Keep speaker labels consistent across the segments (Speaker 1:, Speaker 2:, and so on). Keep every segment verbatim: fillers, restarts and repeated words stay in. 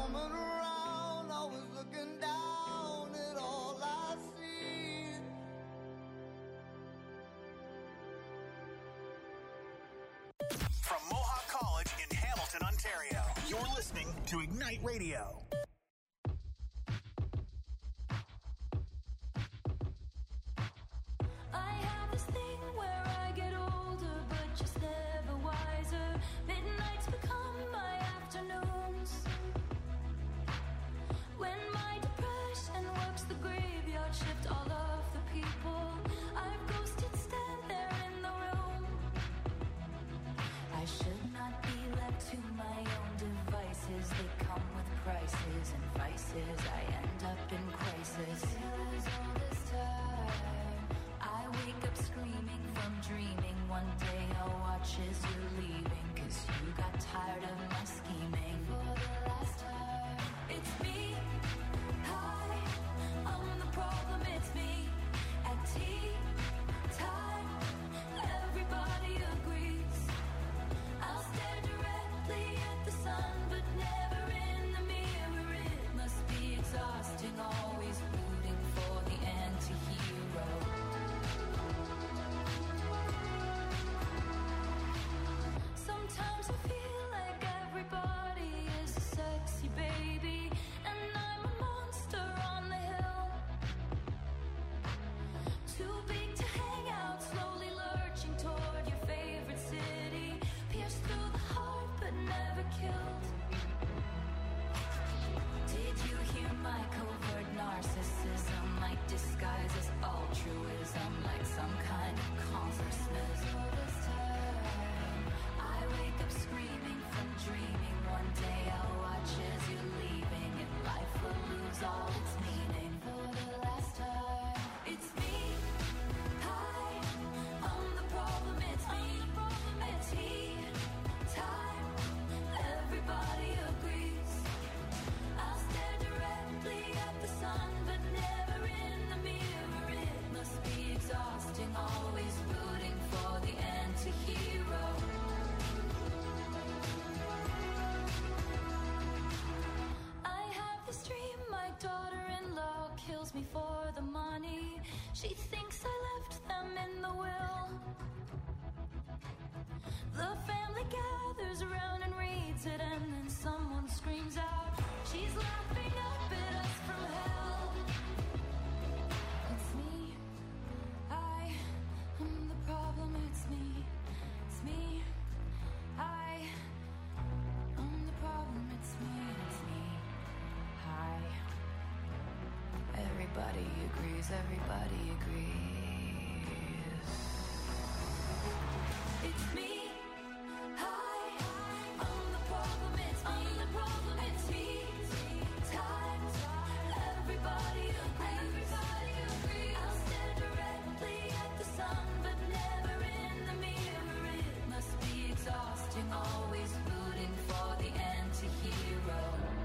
Speaker 1: roaming around, always looking down at all I see.
Speaker 2: From Mohawk College in Hamilton, Ontario, you're listening to Ignite Radio.
Speaker 3: I have this thing where I get older, but just never wiser. Midnights become my afternoons. When my depression works the graveyard shift, all of the people I've ghosted stand there in the room. I should not be left to my own devices. They come with prices and vices. I end up in crisis. Still as all this time, I wake up screaming from dreaming. One day I'll watch as you're leaving, 'cause you got tired of my scheming. For the last time, it's me. Hi, I'm the problem, it's me. At tea time, everybody agrees. I'll stare directly at the sun, but never in the mirror. It must be exhausting, always rooting for the anti-hero. Sometimes I feel like everybody is a sexy baby, and I'm a monster on the hill. Too big to hang out, slowly lurching toward your favorite city. Pierced through the heart, but never killed. Did you hear my covert narcissism? Like disguise as altruism, like some kind of consciousness. All this time, I wake up screaming from dreaming. One day I'll watch as you're leaving, and life will lose all its meaning. For the last time, it's me. Hi, I'm the problem, it's me. At tea time, everybody agrees. I'll stare directly at the sun, but never in the mirror. It must be exhausting, always rooting for the anti-hero. I have this dream, my daughter-in-law kills me for the money. She thinks I left them in the will. The family gathers around and reads it, and then someone screams out, she's laughing up at us from hell. It's me. I am the problem, it's me. It's me. I am the problem, it's me. It's me. Hi. Everybody agrees, everybody agrees. It's me. Hi, I'm the problem, it's me. I'm the problem, it's me. Time, everybody agrees. Everybody agrees. I'll stare directly at the sun, but never in the mirror. It must be exhausting, always rooting for the anti-hero.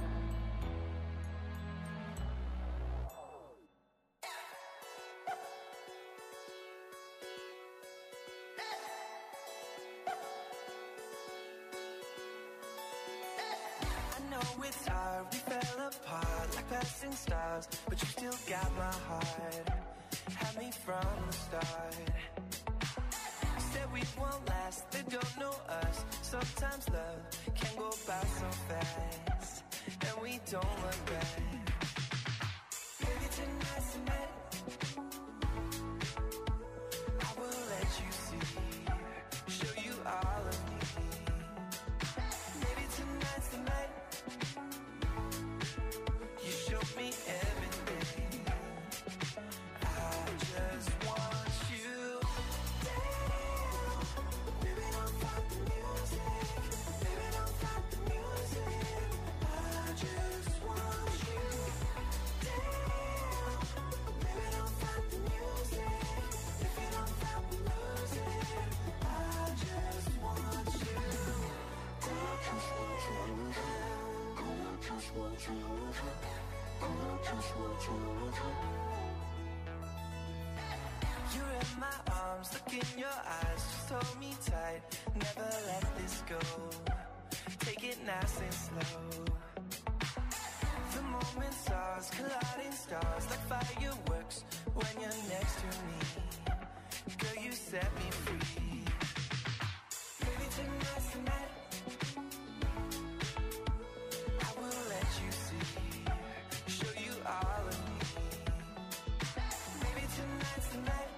Speaker 4: It's hard, we fell apart like passing stars, but you still got my heart. Had me from the start. You said we won't last, they don't know us. Sometimes love can go by so fast, and we don't look back. Maybe tonight's the night I will let you see, show you all of me. Maybe tonight's the night you show me everything. I just want you down. Baby, don't fight the music. Baby, don't fight the music. I just want you down. Baby, don't fight the music. If you don't fight the music, I just want you down. I just want you down. I just want you down. You're in my arms, look in your eyes, just hold me tight, never let this go, take it nice and slow. The moment stars colliding stars like fireworks when you're next to me. Girl, you set me free. Baby, tonight's the night. I will let you see, show you all of me. Baby, tonight's the night.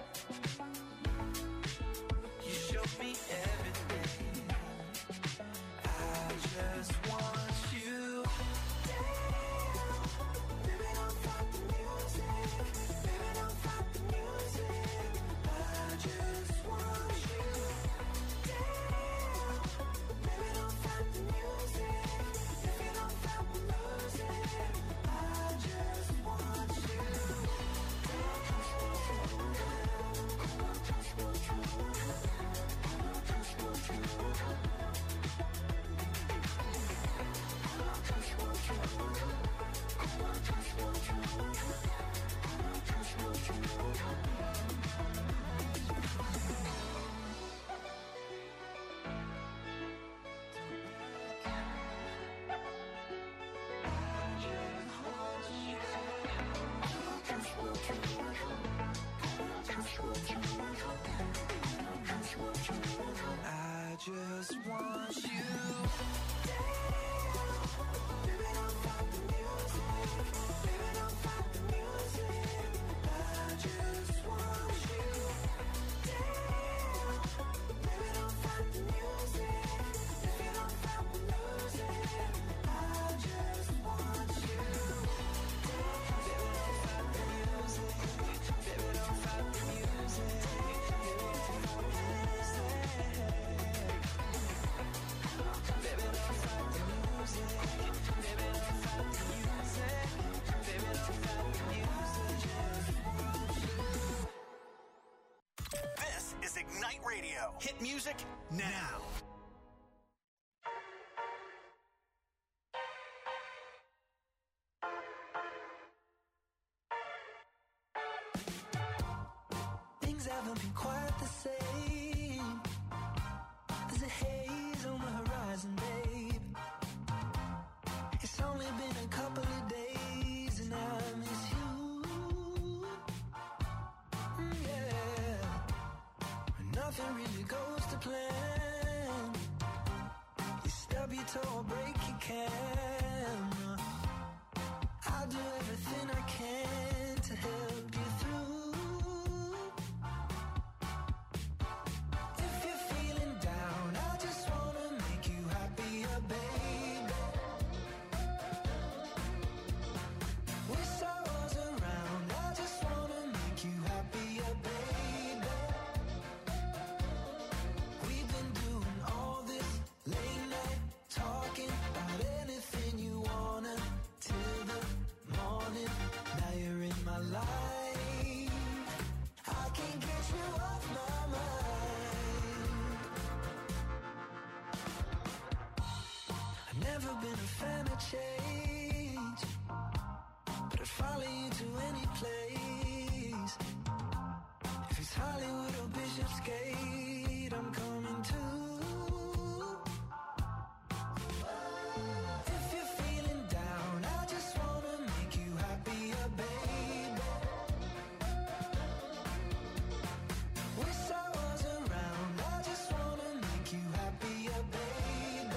Speaker 4: You show me everything. I just want you. Baby, don't stop the music. Baby, don't stop the music. I just want you. Baby, don't stop the music. If you don't stop the music, I just want you. I just want you. Baby, don't stop the music. Baby, don't stop the music. I just want you. Baby, don't stop the music. If you don't stop the music, I just want you. Baby, don't stop the music. Baby, don't stop the music.
Speaker 2: This is Ignite Radio. Hit music now.
Speaker 4: Things haven't been quite the same. There's a haze on the horizon, babe. It's only been a couple of days and I miss you. Mm, yeah. Nothing really goes to plan. You stub your toe or break your camera. I'll do everything I can to help you through. If you're feeling down, I just wanna make you happier, baby. Wish I was around, I just wanna make you happier, baby. We've been doing all this late night talking about anything you wanna till the morning. Now you're in my life. I can't get you off my mind. I've never been a fan of change, but I'd follow you to any place. If it's Hollywood or Bishopsgate, I'm coming too. If you're feeling down, I just wanna make you happier, baby. Wish I was around, I just wanna make you happier, baby.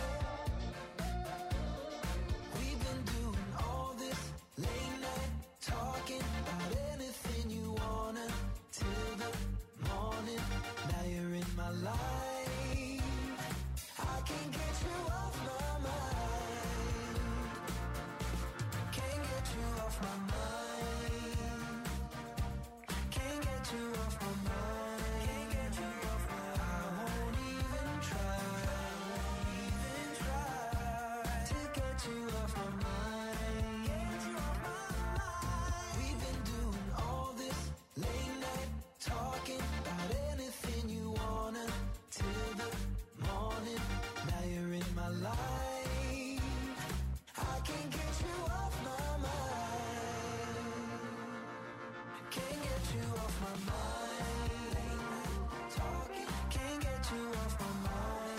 Speaker 4: We've been doing all this late night talking about anything you wanna till the morning. Now you're in my life. I can't get you off my mind. Can't get you off my mind. Can't get you off my mind. Can't get you off my mind. I won't even try. Even try to get you off my mind. Get you off my mind. We've been doing all this late night talking about anything you wanna till the morning. Now you're in my life. I can't get you off my mind. Can't get you off my mind. Talking, can't get you off my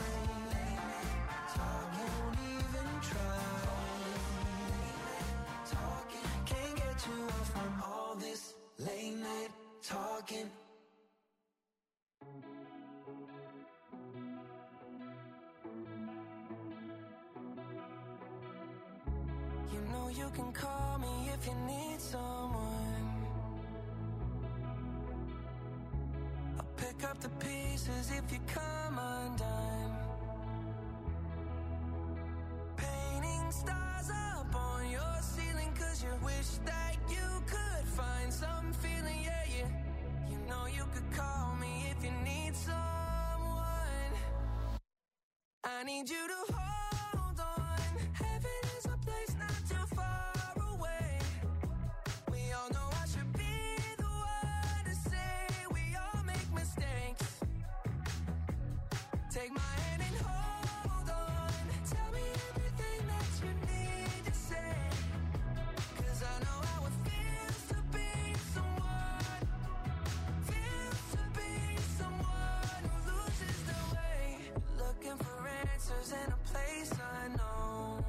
Speaker 4: mind. I won't even try. walking. You know you can call me if you need someone. I'll pick up the pieces if you come undone. Painting stars up on your ceiling, cause you wish that you could find some feeling, yeah, yeah. You know you could call me if you need someone. I need you to hold on. Heaven is a place not too far away. We all know I should be the one to say we all make mistakes. Take my hand and hold on. Tell me everything that you need to say. Cause I know how it feels to be someone. Feels to be someone who loses their way. Looking for answers in a place unknown.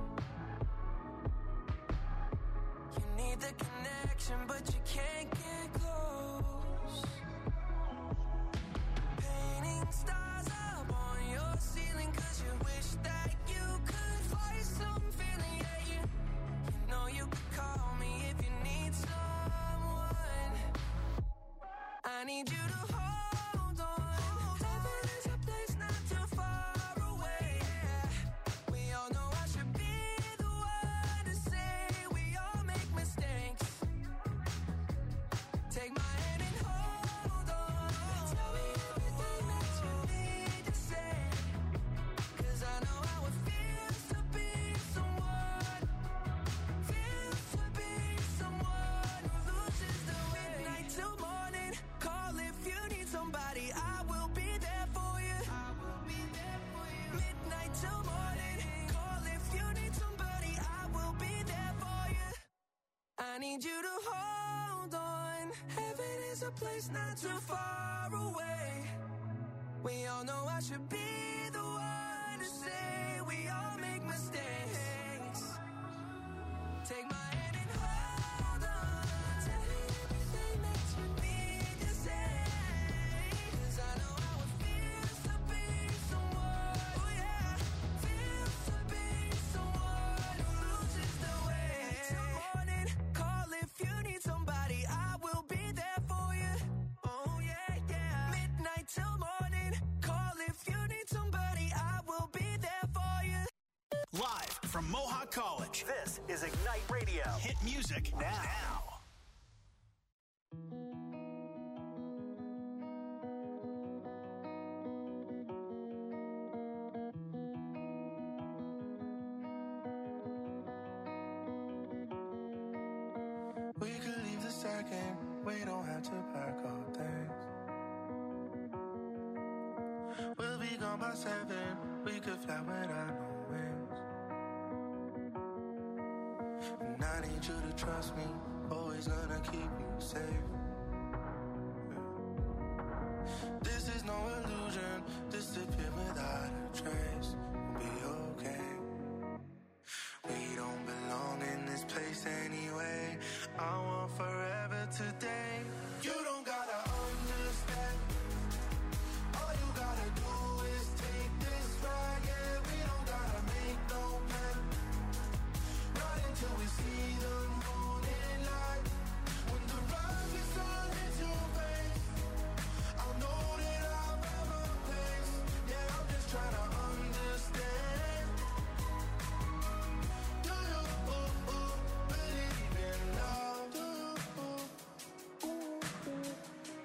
Speaker 4: You need the connection, but you can't get close. Painting stars up on your ceiling, cause you wish that you could find some feeling, yeah, yeah. You know you could call me if you need someone. I need you to hold on. Heaven is a place not too far away. We all know I should be the one to say we all make mistakes. Take my hand and hold on. Tell me everything that you need to say. Cause I know how it feels to be someone. Feels to be someone who loses the way. Midnight till morning. Call if you need somebody. I will be there for you. I will be there for you. Midnight till morning. Call if you need somebody. I will be there for you. I need you to hold on. Heaven is a place not too far away. We all know I should be the one to say we all make mistakes. Take my hand and hold on. Tell me everything that you need to say. Cause I know how it feels to be someone. Oh yeah. Feels to be someone who loses the way. Till morning, call if you need somebody. I will be there for you. Oh yeah, yeah. Midnight till morning, call if you need somebody. I will be there for you.
Speaker 2: Live from Mohawk College, this is Ignite Radio. Hit music now.
Speaker 5: We could leave the second, we don't have to pack all things. We'll be gone by seven, we could fly without no wings. And I need you to trust me, always gonna keep you safe. This is no illusion, disappear without a trace. We'll be okay. We don't belong in this place anyway. I want forever today. You don't gotta understand. All you gotta do is take this ride. Yeah, we don't gotta make no plan. Right until we see the morning light. When the rise is sun hits your face, I'll know that I'll have a place. Yeah, I'm just trying to understand. Do you ooh, ooh, believe in love? Do you ooh, ooh, ooh.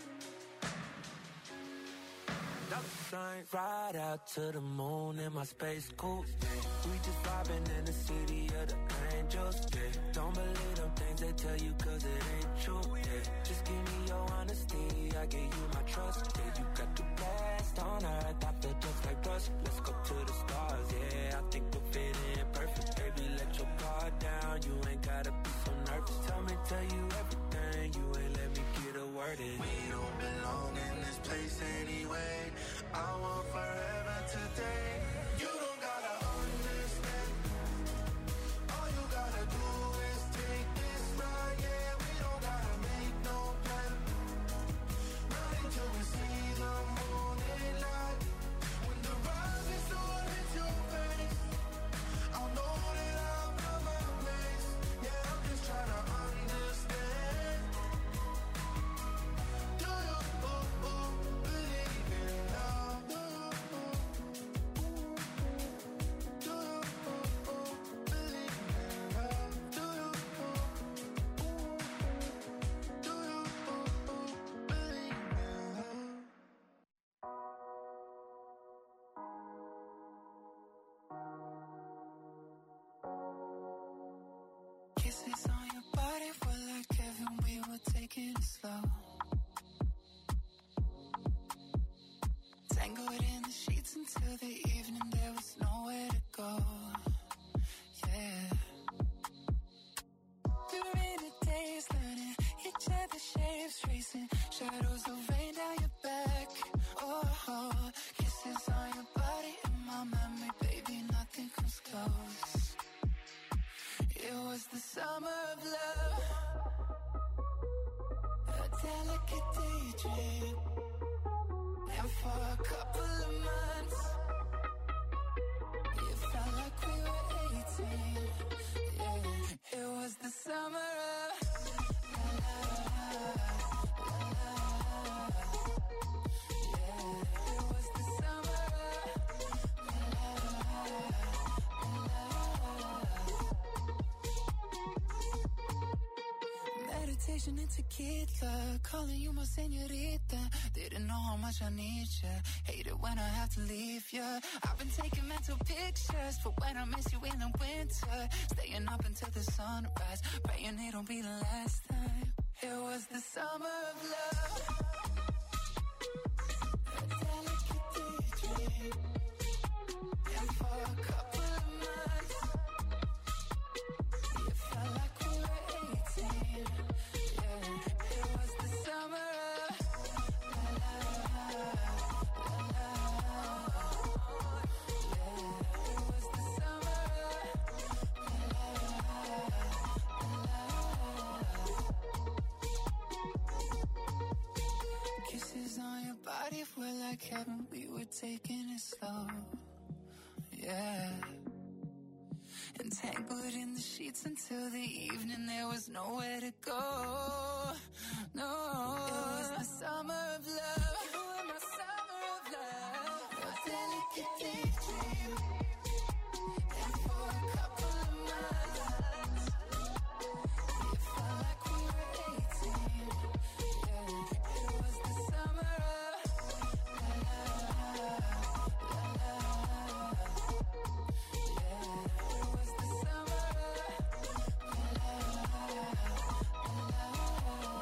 Speaker 4: Night ride out to the moon in my space coupe. We just vibing in the city of the angels. Yeah. Don't believe them things they tell you cause it ain't true. Yeah. Just give me your honesty, I give you my trust. Yeah, you got the best on earth, I feel just like dust. Let's go to the stars, yeah, I think we'll fit in perfect. Baby, let your guard down, you ain't gotta be so nervous. Tell me, tell you everything, you ain't let me get a word in.
Speaker 5: We don't belong in this place anyway. I want forever today. You don't gotta understand. All you gotta do is take this ride. Yeah, we don't gotta make no plan.
Speaker 4: we were taking it slow. Tangled in the sheets until the evening, there was nowhere to go. Yeah. Through rainy days, learning each other's shapes, tracing shadows of rain down your back. Oh, oh, kisses on your body in my memory, baby, nothing comes close. It was the summer of love, a delicate daydream. And for a couple of months, it felt like we were eighteen. Yeah, it was the summer of la, la, la, la. Yeah, it was the summer of la, la, la. Meditation and tequila, calling you my señorita. Didn't know how much I need you. Hate it when I have to leave you. I've been taking mental pictures for when I miss you in the winter. Staying up until the sunrise, praying it'll be the last time. It was the summer of love, a delicate daydream. And for a couple of months, it felt like we were eighteen. Yeah, it was the summer of body were like heaven, we were taking it slow. Yeah. Entangled in the sheets until the evening, there was nowhere to go. No. It was the summer of love. You were my summer of love. A delicate daydream. And for a couple of months, it felt like we were eighteen. Yeah. It was the summer of la, la, la, la. Yeah. It was the summer of la, la, la, la.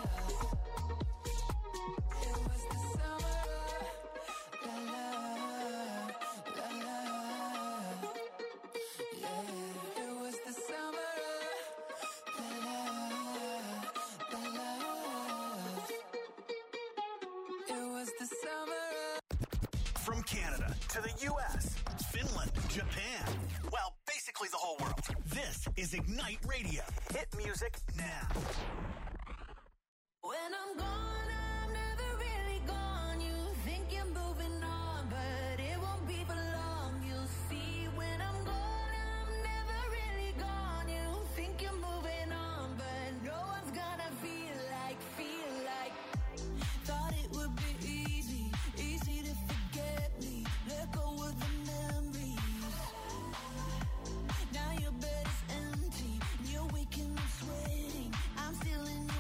Speaker 4: It was the summer of la, la, la, la. Yeah. It was the summer of la, la, la, la. It was the summer of...
Speaker 2: From Canada to the U S, Finland, Japan, well, basically the whole world. This is Ignite Radio. Hit music now.
Speaker 3: When I'm gone, I'm never really gone. You think you're moving on, but it won't be for long. You'll see when I'm gone, I'm never really gone. You think you're moving on, but no one's gonna feel like, feel like. Thought it would be easy, easy to forget me. Let go of the memories. Now your bed is empty, you're waking up sweating. I'm still in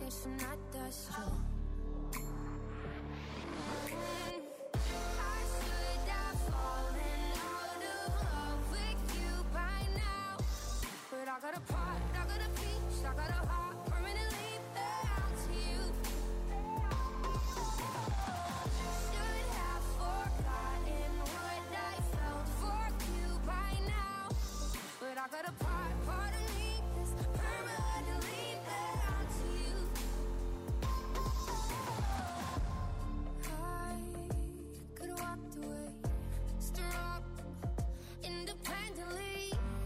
Speaker 3: guess I'm not that strong. I should have fallen out of love with you by now, but I got a part, I got a piece, I got a heart permanently bound to you. Should have forgotten what I felt for you by now, but I got a part, part of me that's permanently bound to you. I could have walked away, strong, independently,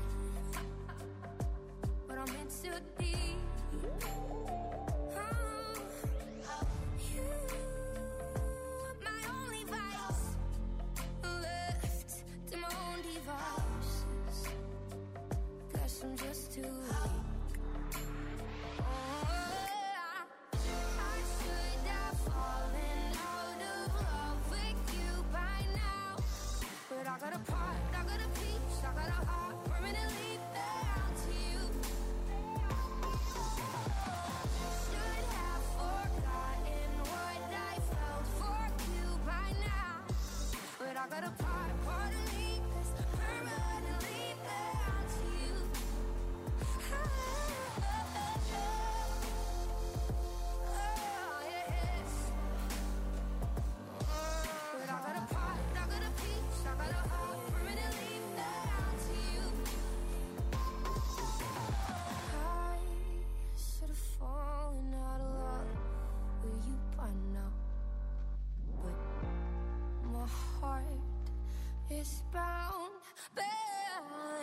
Speaker 3: but I'm in too deep. Oh, you, my only vice, left to my own devices. Guess I'm just too weak. Oh, I should have fallen out of love with you by now, but I got a part, I got a piece, I got a heart permanently bound to you. Should have forgotten what I felt for you by now, but I got a part, part of me that's permanently bound to you. Oh, yes. But I got a part, I got a piece, I got a heart permanently bound to you. I should have fallen out of love with you by now, but my heart is bound, bound.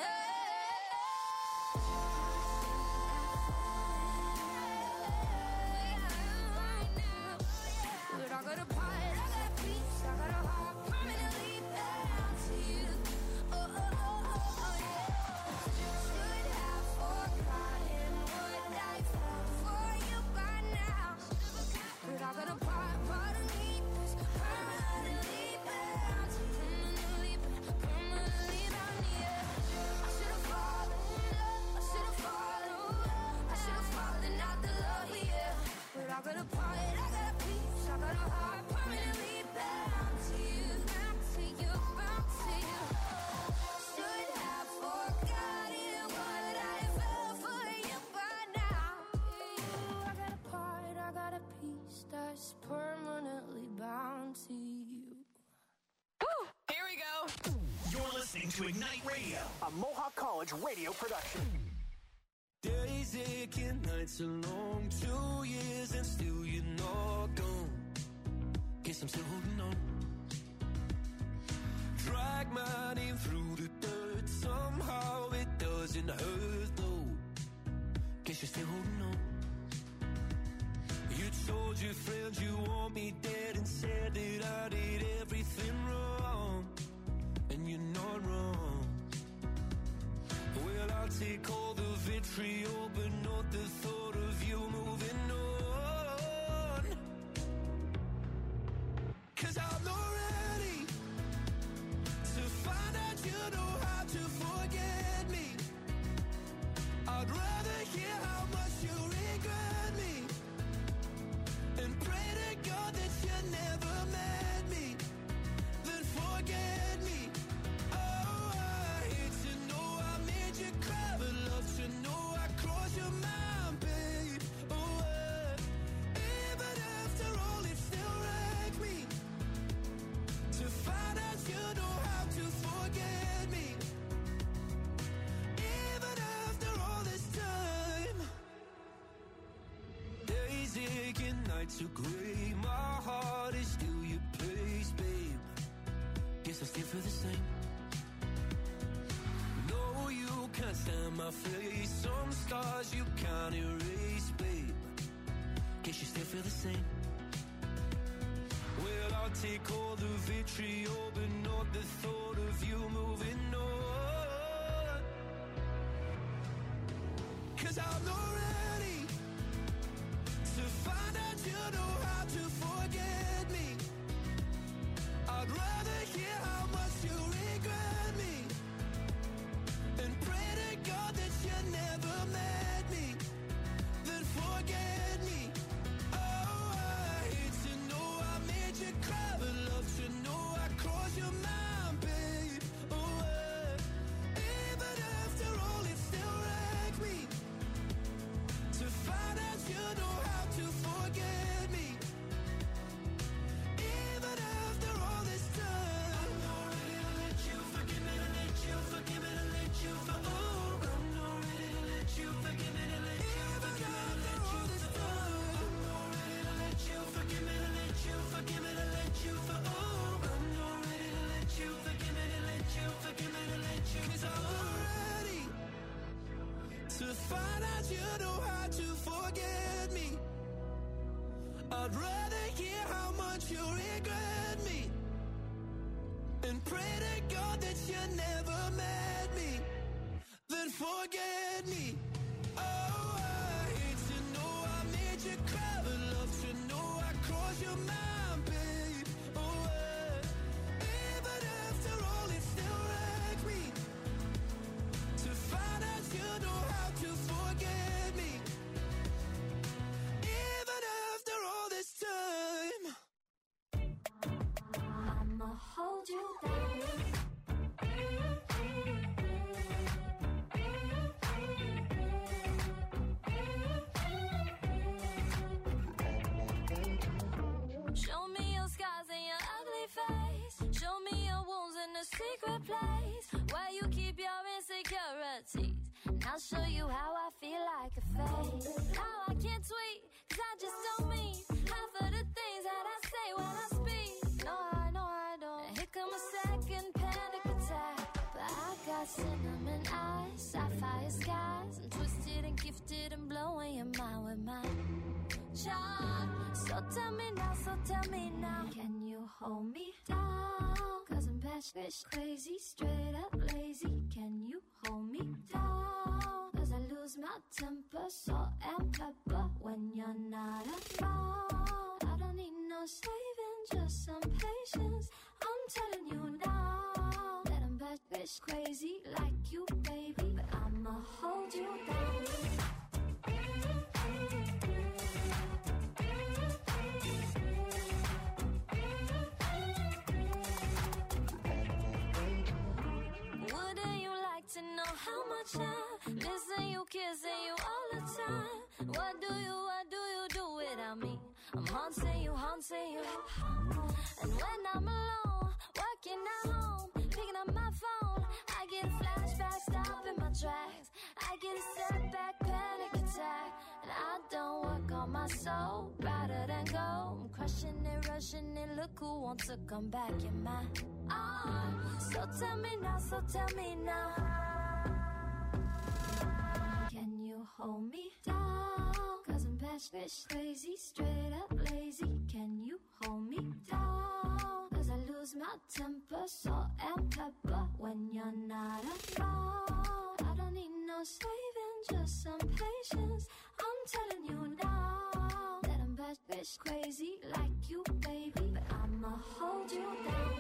Speaker 3: But I got a part, I got a piece, I got a heart permanently bound to you. Oh, oh, oh, oh, oh, yeah. Should have forgotten what I felt for you by now, but I got a part, part of me that's permanently bound, permanently, permanently bound, yeah. I should have fallen in love, I should have fallen, I should have fallen out the love, yeah. But I got a part, I got a piece, I got a heart permanently bound to you, bound to you, bound to you. Should have forgotten what I felt for you by now. I got a part, I got a piece that's permanently bound to you.
Speaker 6: Here we go.
Speaker 2: You're listening to Ignite Radio, a Mohawk College radio production.
Speaker 4: Days aching, nights are long, two years and still you're not gone. Guess I'm still holding on. Drag my name through the dirt, somehow it doesn't hurt though. Guess you're still holding on. You told your friends you want me dead and said that I did everything wrong, and you're not wrong. Well, I'll take all the vitriol, but not the thought of you moving on. 'Cause I'm not ready to find out you know how to forget me. I'd rather hear how much you regret me and pray to God that you never met me, then forget me. Oh, I hate to know I made you cry, but love to know I crossed your mind, babe. Oh, uh, even after all, it still wrecked me to find out you know how to forget me. Even after all this time, days aching, nights are gray. My heart is still your place, babe. Guess I still feel the same. No, you can't stand my face. Some scars you can't erase, babe. Guess you still feel the same. Well, I'll take all the vitriol, but not the thought of you moving on. 'Cause I'm not ready to find out you know how to forget me. I'd rather hear how much you regret me and pray to God that you never met me, then forget me. I'd rather hear how much you regret me and pray to God that you never met me than forget me. Oh, I hate to know I made you cry, but love to know I crossed your mind, babe. Oh, I, even after all, it still wrecks me to find out you know how to forget me. Even after all this time,
Speaker 3: I'ma hold you down. Show me your scars and your ugly face. Show me your wounds in a secret place where you keep your insecurities. And I'll show you how I feel like a fake. How I can't tweet, cause I just don't mean half of the things that I say when I speak. No, I know I don't. And here come a second panic attack. But I got cinnamon eyes, sapphire skies. I'm twisted and gifted and blowing your mind with my charm. So tell me now, so tell me now, can you hold me down? Cause I'm passionate, crazy, straight up lazy. Can you hold me down? Cause I lose my temper, salt and pepper when you're not around. I don't need no saving, just some patience. I'm telling you now that I'm passionate, crazy like you, baby. But I'ma hold you down. Wouldn't you like to know how much I listen you, kissing you all the time? What do you, what do you do without me? I'm haunting you, haunting you. And when I'm alone, working at home, picking up my phone, I get a flashback, stopping my tracks. I get a setback, panic attack. And I don't work on my soul, rather than go. I'm crushing it, rushing it, look who wants to come back in my arms. So tell me now, so tell me now, can you hold me down? Cause I'm passionate, crazy, straight up lazy. Can you hold me down? Cause I lose my temper, salt and pepper when you're not around. I don't need no saving, just some patience. I'm telling you now that I'm passionate, crazy like you, baby. But I'ma hold you down.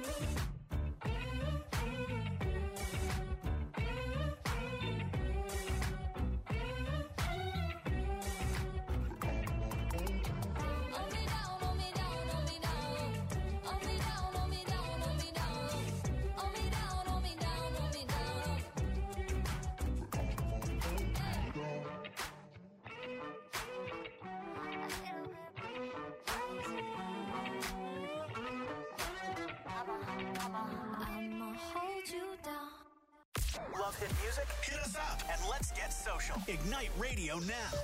Speaker 2: Love hit music? Hit us up and let's get social. Ignite Radio now.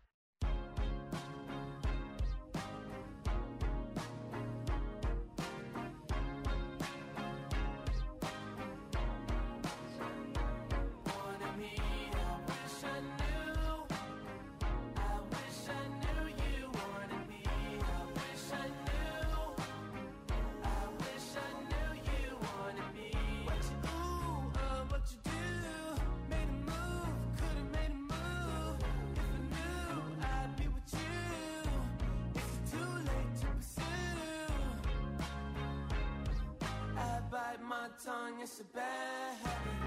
Speaker 4: Tongue, it's a bad habit.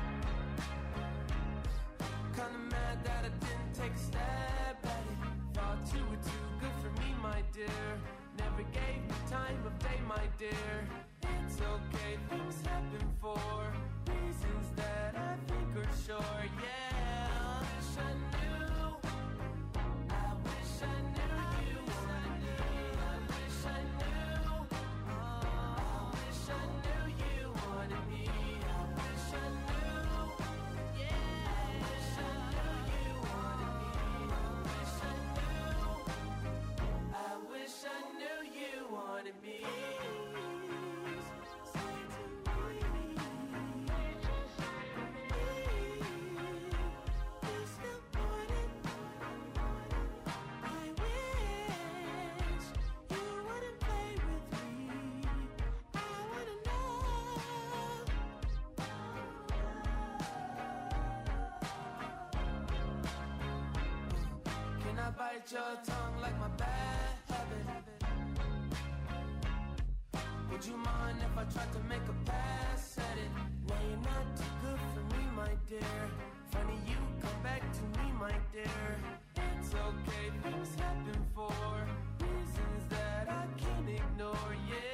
Speaker 4: Kinda mad that I didn't take a stab at it. Thought you were too good for me, my dear. Never gave me time of day, my dear. It's okay, things happen for reasons that I think are sure. Yeah, I wish I knew. I wish I knew you. I wish I knew. I wish I knew you wanted me. I wish I knew. Yeah, I wish I knew you wanted me. I wish I knew. I wish I knew you wanted me. Say to me, please, no more. bite your tongue like my bad habit. Would you mind if I tried to make a pass at it? Now you're not too good for me, my dear. Funny you come back to me, my dear. It's okay, things happen for reasons that I can't ignore, yeah.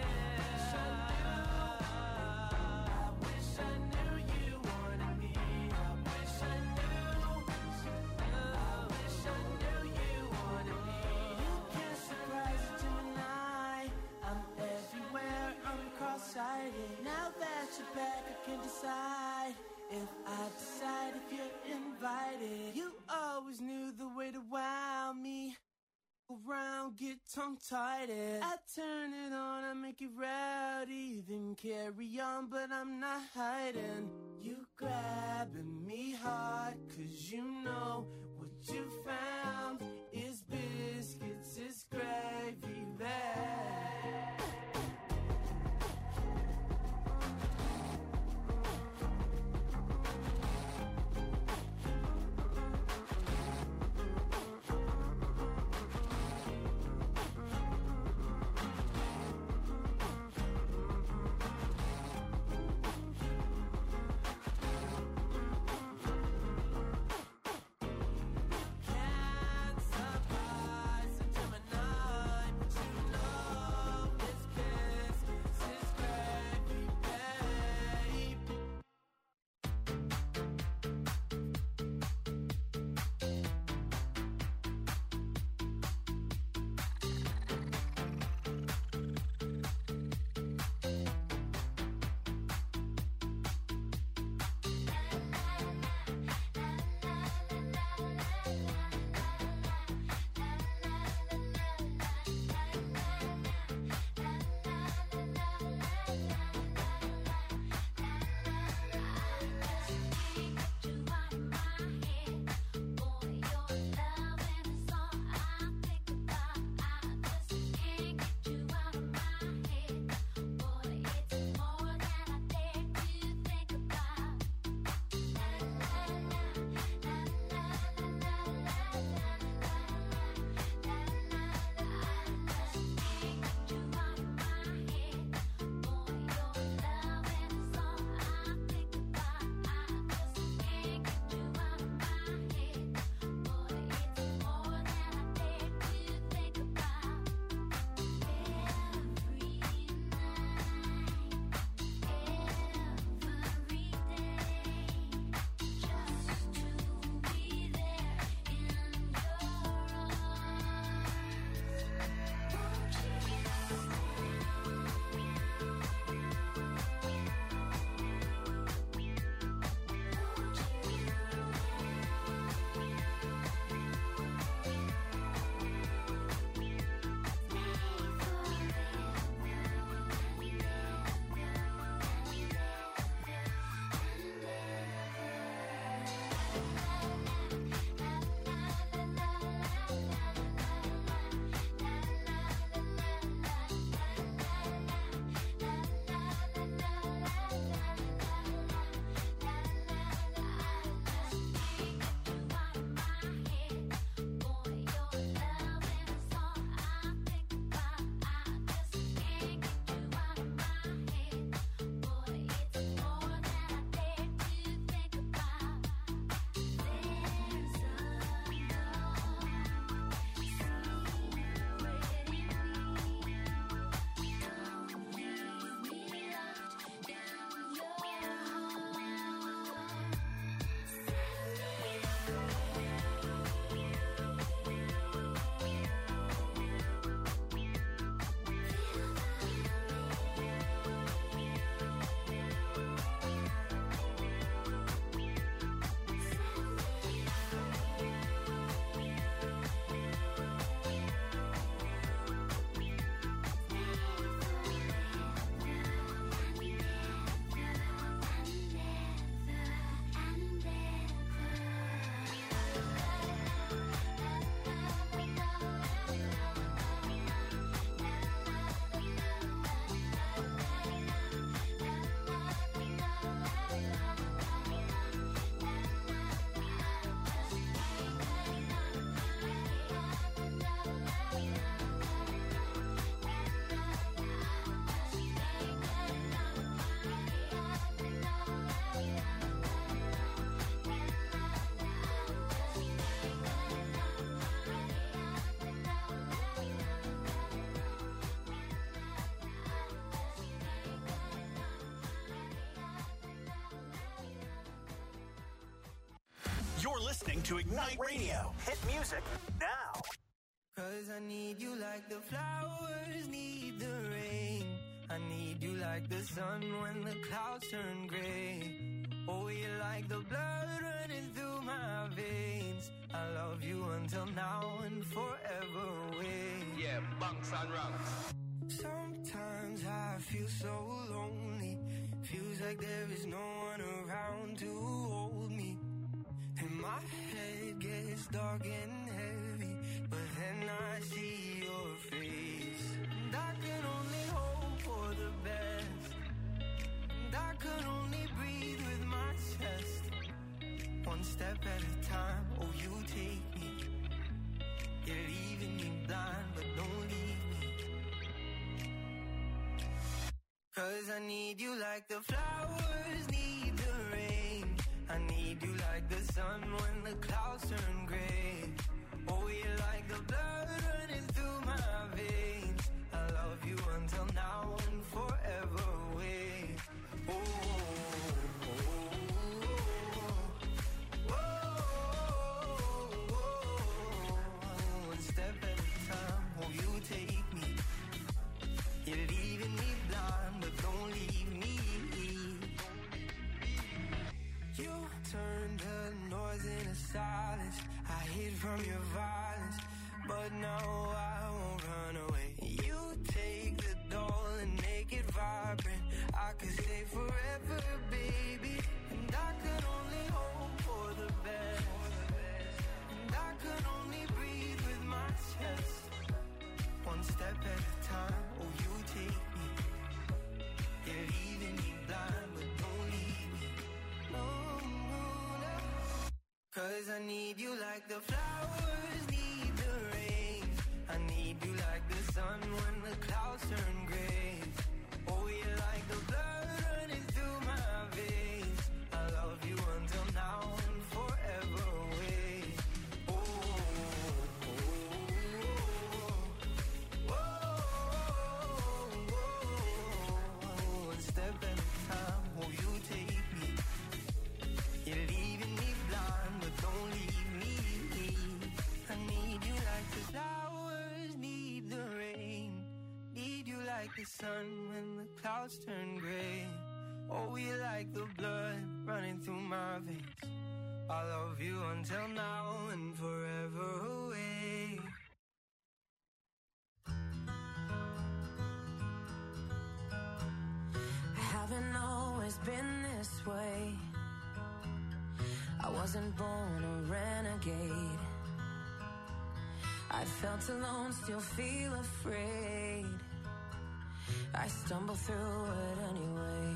Speaker 4: I wish I knew you wanted me. I wish I knew. I wish I knew you wanted me. You can't surprise a Gemini. I'm everywhere, I'm cross-sighted. Now that you're back, I can decide if I decide if you're invited. You always knew the way to wow me. Around, get tongue-tied. I turn it on, I make it rowdy. Then carry on, but I'm not hiding. You grabbing me hard, cause you know what you found is biscuits, is gravy bag. Can't
Speaker 2: You're listening to Ignite Radio. Hit music now.
Speaker 4: Cause I need you like the flowers need the rain. I need you like the sun when the clouds turn gray. Oh, you're like the blood running through my veins. I love you until now and forever away.
Speaker 7: Yeah, bunks and ranks.
Speaker 4: Sometimes I feel so lonely. Feels like there is no one around to hold me. And my head gets dark and heavy, but then I see your face. And I can only hope for the best. And I can only breathe with my chest. One step at a time, oh you take me. You're leaving me blind, but don't leave me. Cause I need you like the flowers need the rain. I need you like the sun when the clouds turn gray. Oh, you're like the blood running through my veins. I love you until now and forever away. Oh, oh, oh, oh, oh, oh. One step at a time, oh, you take me. You're leaving me blind, but don't leave me. You turned the noise into silence. I hid from your violence, but now I won't run away. You take the doll and make it vibrant. I could stay forever, baby. And I could only hope for the best. And I could only breathe with my chest. One step at a time, oh you take me. You're leaving me blind, but don't leave me. No, no, no. Cause I need you like the flowers need the rain. I need you like the sun when the clouds turn gray. Oh, you're like the blood running through my veins. I love you until now and forever away. Oh, oh, oh, oh, oh. One step at a time, oh, you take me. You're leaving me blind, but don't leave me. I need you like the flowers need the rain. Need you like the sun when the clouds turn gray. Oh, you like the blood running through my veins. I love you until now and forever away.
Speaker 3: I haven't always been this way. I wasn't born a renegade. I felt alone, still feel afraid. I stumble through it anyway.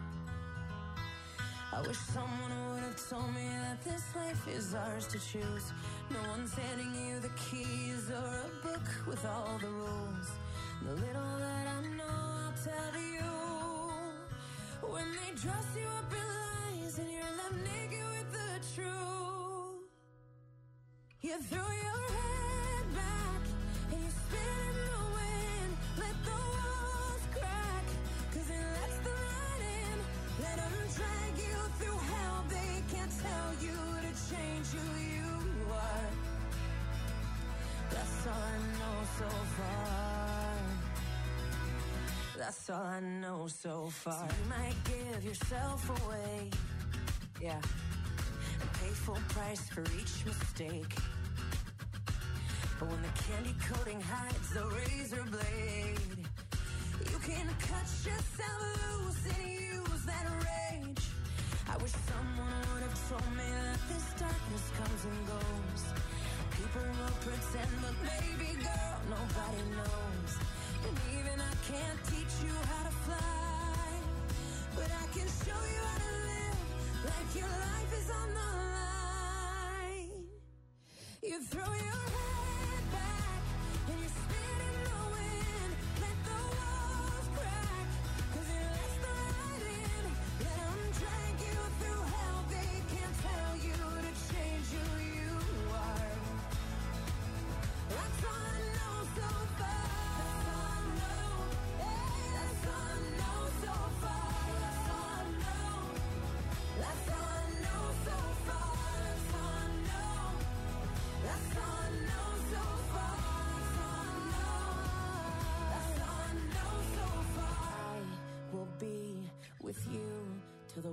Speaker 3: I wish someone would have told me that this life is ours to choose. No one's handing you the keys or a book with all the rules. The little that I know, I'll tell to you. When they dress you up in lies and you're left naked with the truth, you throw your head back and you spin in the wind. Let the walls crack, cause it lets the light in. Let them drag you through hell. They can't tell you to change who you are. That's all I know so far. That's all I know so far. So you might give yourself away, yeah, and pay full price for each mistake. But when the candy coating hides the razor blade, you can cut yourself loose and use that rage. I wish someone would have told me that this darkness comes and goes. People will pretend, but baby girl, nobody knows. And even I can't teach you how to fly, but I can show you how to live like your life is on the line. You throw your head back and you spin in the wind. Let the walls crack, cause it lets the light in. Let them drag you through hell. They can't tell you to change who you are. That's all I know so far. That's all I know. Yeah, that's all I know so far. That's all I know. That's all I know so far. That's all I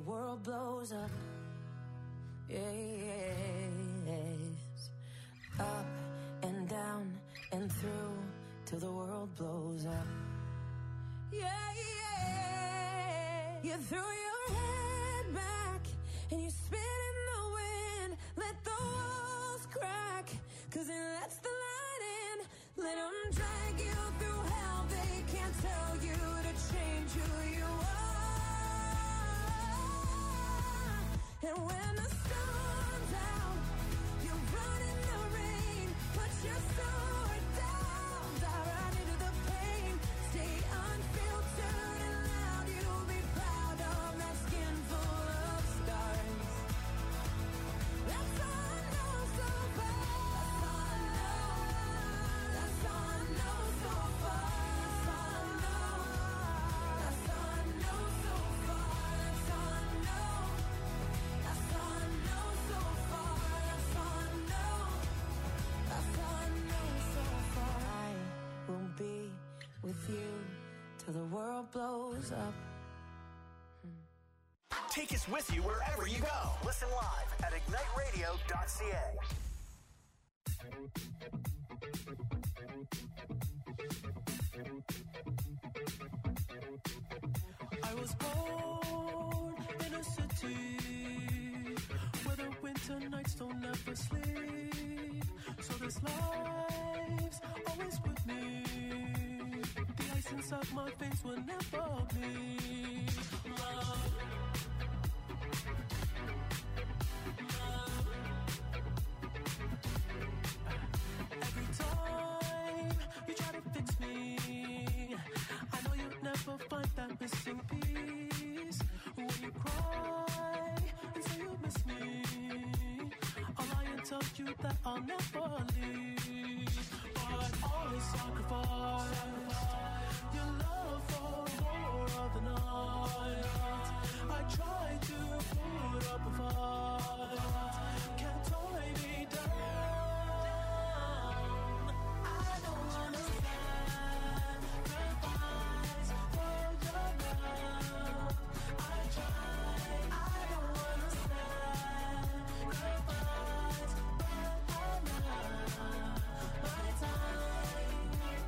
Speaker 8: world blows up. Yes. Up and down and through till the world blows up. Yeah, yeah. You threw your head back and you spit in the wind. Let the walls crack, cause it lets the light in. Let them drag you through hell. They can't tell you to change who you are. And when the sun's out, you run in the rain. Put your sword down, dive right into the pain. Stay unfiltered and loud. You'll be proud of that skin full of scars. That's all I know so far. That's all I know so far. That's all I know so far. That's all I know. That's all I know so far. That's all I know. That's all I know so far. I will be with you till the world blows up.
Speaker 2: Take us with you wherever you go. Listen live at ignite radio dot c a.
Speaker 4: I was born in a city where the winter nights don't ever sleep. So this life's always with me. The ice inside my veins will never bleed. Love. Every time you try to fix me, I know you'll never find that missing piece. When you cry and say you miss me, I'll lie and tell you that I'll never leave. But always sacrifice your love for more of the night. I try to put up a fight, can't tie me down. I don't wanna sacrifice for your love. I try, I don't wanna sacrifice, but I love my time.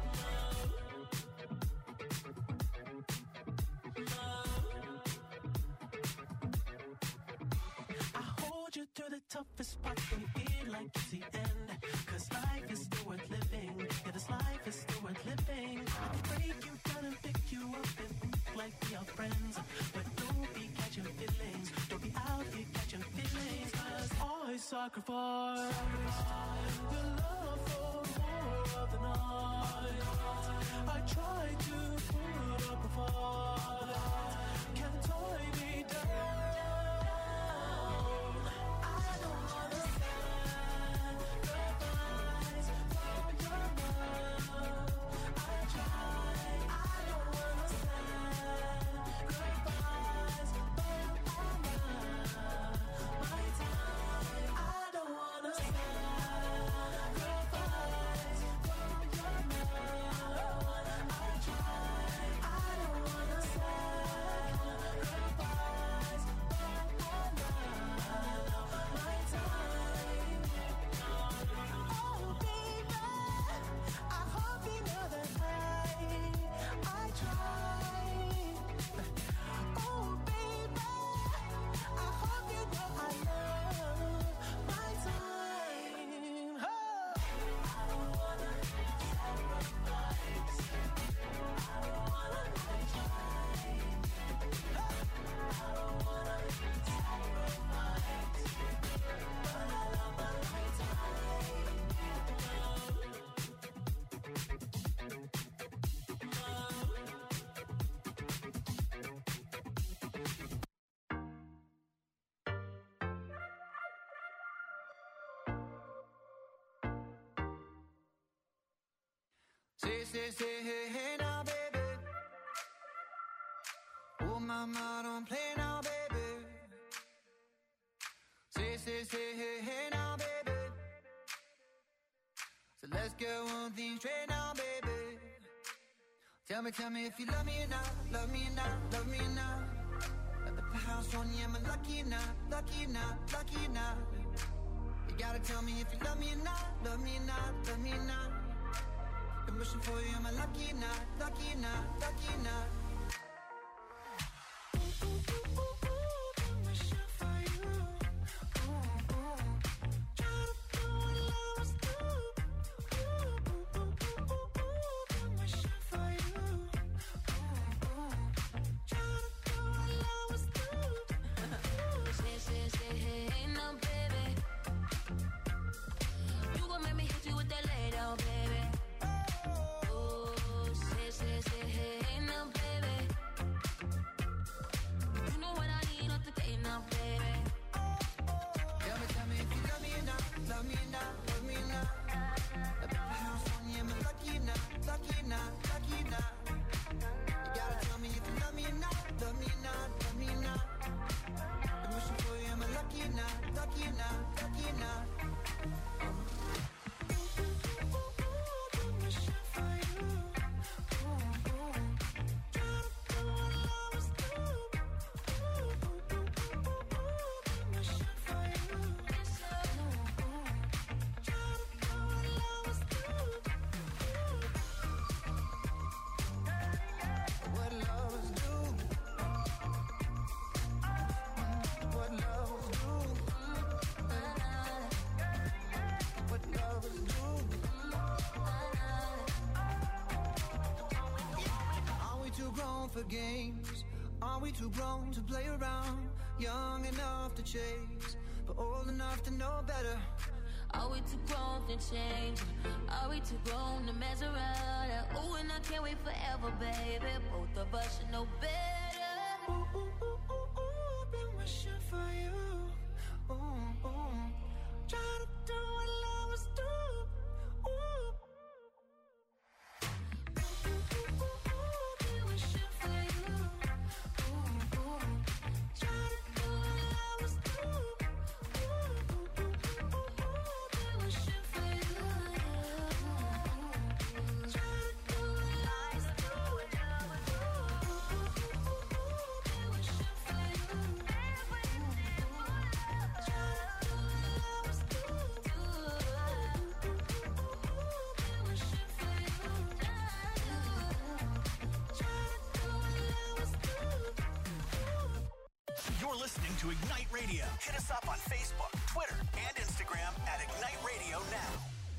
Speaker 4: I hold you through the toughest parts when you feel like it's the end. Cause life is still worth living. Yeah, this life is still worth living. I can break you down and pick you up and think like we are friends. But don't be catching feelings. Don't be out here catching feelings. Cause I sacrifice your love for more of the night. I try to put up a fight, can't tie me down. I don't wanna sacrifice for your love. I try, I don't wanna sacrifice, but I love my time. I don't wanna sacrifice for your love. I try, I don't wanna sacrifice, but I love my time. Oh baby, I hope you know that I, I try. Oh baby, I hope you know I love my time. Oh. I don't wanna sacrifice. I don't wanna try. I don't wanna sacrifice, but I love my time.
Speaker 1: Say, say, say, hey, hey now, baby. Oh, mama, don't play now, baby. Say, say, say, hey, hey now, baby. So let's get one thing straight now, baby. Tell me, tell me if you love me or not, love me or not, love me or not. Let the the house on you, am I lucky or not? Lucky or not? Lucky or not? You gotta tell me if you love me or not. Love me or not? Love me or not? I'm wishing for you, am I lucky or not? Lucky or not? Lucky or not? For games, are we too grown to play around? Young enough to chase, but old enough to know better.
Speaker 3: Are we too grown to change? Are we too grown to mess around? Ooh, and I can't wait forever, baby. Both of us should know better.
Speaker 1: Ooh, ooh, ooh, ooh, ooh, been wishing for you. Ooh, ooh. Try to do what lovers do. Ooh.
Speaker 2: You're listening to Ignite Radio. Hit us up on Facebook, Twitter, and Instagram at Ignite Radio Now.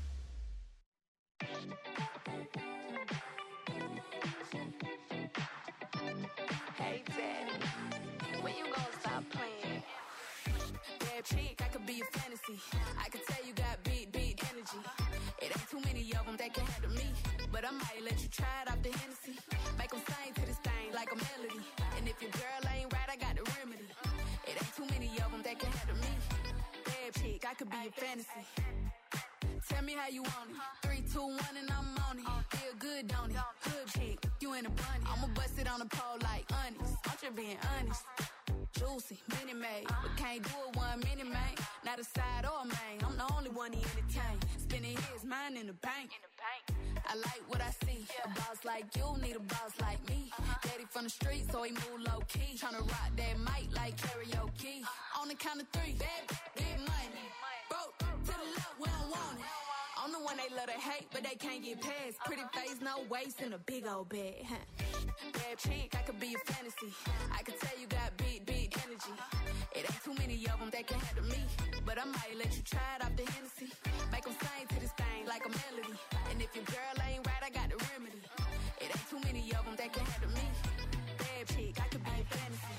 Speaker 6: Hey, Daddy, when you gonna stop playing? Bad chick, I could be a fantasy. I could tell you got big, big energy. It ain't too many of them that can handle me. But I might let you try it off the Hennessy. Make them sing to this thing like a melody. And if your girl ain't right, I got the remedy. It ain't too many of them that can handle me. Bad chick, I could be a fantasy. Tell me how you want it. Three, two, one, and I'm on it. Feel good, don't it? Hood chick, you in a bunny. I'ma bust it on the pole like honest. I'm just being honest. Juicy, mini made, but can't do it one minute, man. Not a side or a main. I'm the only one he entertain. Spinning his mind in the bank. I like what I see. A boss like you need a boss like me. Daddy from the street, so he move low key. Tryna rock that mic like karaoke. On the count of three, bad, get money. Broke to the left, we don't want it. I'm the one they love to hate, but they can't get past. Pretty face, no waist, and a big old bag. Bad chick, I could be a fantasy. I could tell you got big, big energy. It ain't too many of them that can handle me. But I might let you try it off the Hennessy. Make them sing to this thing like a melody. And if your girl ain't right, I got the remedy. It ain't too many of them that can handle me. Bad chick, I could be a fantasy.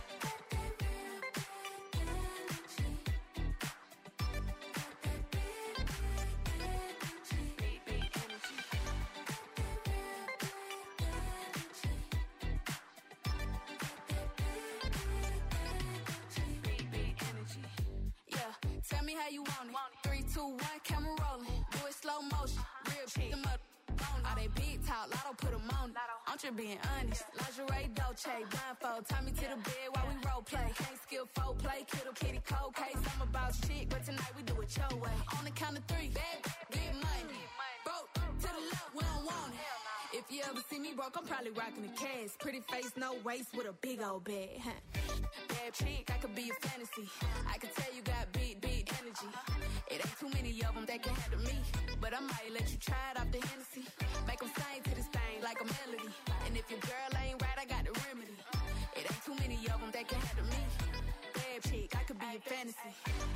Speaker 6: Tell me how you want it. Three, two, one, camera rolling. Do it slow motion. Real chick. Them up on all they big talk. Lotto put them on it. I'm just being honest. Lingerie, Dolce, blindfold. Tie me to the bed while we role play. Can't skill folk play. Kittle kitty cold case. I'm a boss chick, but tonight we do it your way. On the count of three, bad, get money. Broke to the left, we don't want it. If you ever see me broke, I'm probably rocking the cash. Pretty face, no waist, with a big old bag. Huh? Bad chick, I could be a fantasy. I could tell you got beat, beat energy. It ain't too many of them that can handle me. But I might let you try it off the Hennessy. Make them sing to this thing like a melody. And if your girl ain't right, I got the remedy. It ain't too many of them that can handle me. Bad chick, I could be a fantasy.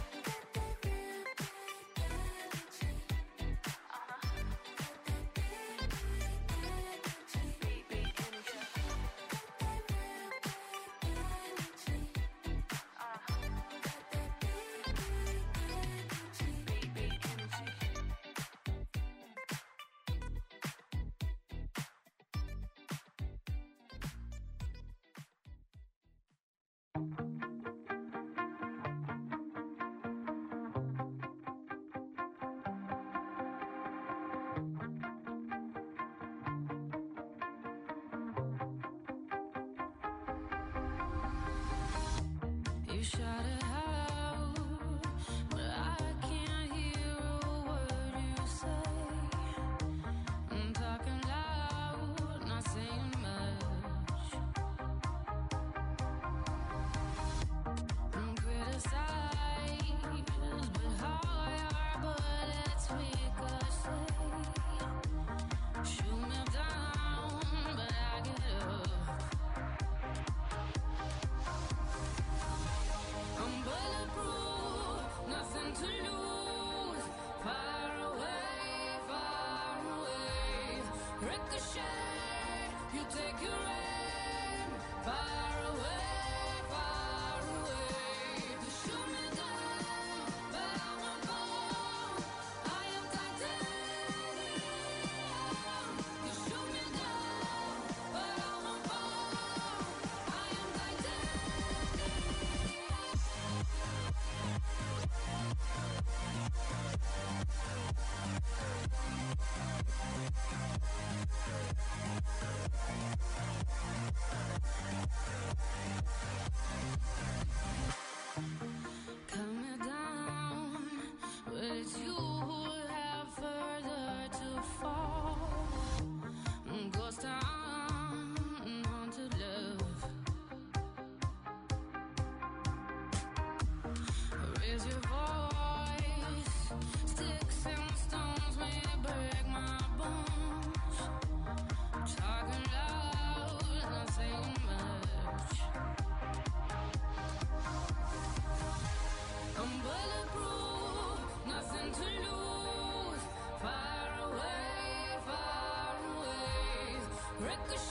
Speaker 8: You shout it out, but I can't hear a word you say. I'm talking loud, not saying much. I'm criticized, but how your bullets ricochet. Shoot me down, but I get up. I'm bulletproof, nothing to lose. Far away, far away. Ricochet, you take your aim. Far away, far away. You shoot me down, but I won't fall. I am titanium. You shoot me down, but I won't fall. I am titanium. Cut me down, but it's you who have further to fall. Ghost town, haunted love. Raise your voice, sticks and stones may break my bones. Talking loud, not saying much. I'm bulletproof, nothing to lose. Far away, far away. Ricochet.